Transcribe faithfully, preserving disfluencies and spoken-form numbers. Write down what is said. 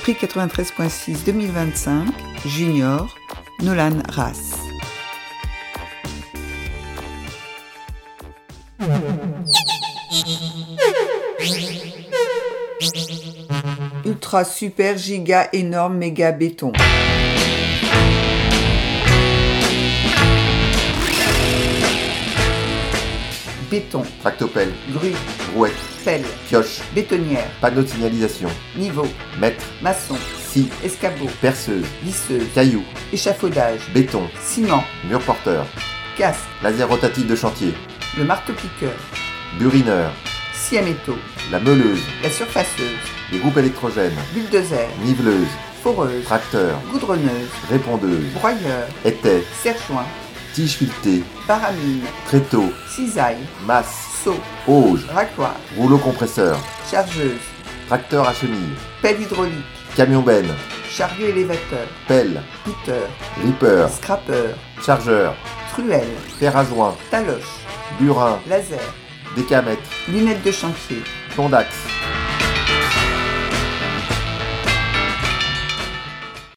Prix quatre-vingt-treize virgule six deux mille vingt-cinq, Junior, Nolan Ras. Ultra super giga énorme méga béton. Béton, Tractopelle, grue, brouette, pelle, pioche, bétonnière, panneau de signalisation, niveau, mètre, maçon, scie, escabeau, perceuse, visseuse, caillou, échafaudage, béton, ciment, mur porteur, casque, laser rotatif de chantier, le marteau-piqueur, burineur, scie à métaux, la meuleuse, la surfaceuse, les groupes électrogènes, bulldozer, niveleuse, foreuse, tracteur, goudronneuse, répondeuse, broyeur, étai, serre-joint, tige filetée, baramine, tréteau, cisaille, masse, seau, auge, racloir, rouleau compresseur, chargeuse, tracteur à chenille, pelle hydraulique, camion benne, chariot élévateur, pelle, piteur, ripper, scrapper, chargeur, truelle, fer à joint, taloche, burin, laser, décamètre, lunettes de chantier, plomb d'axe.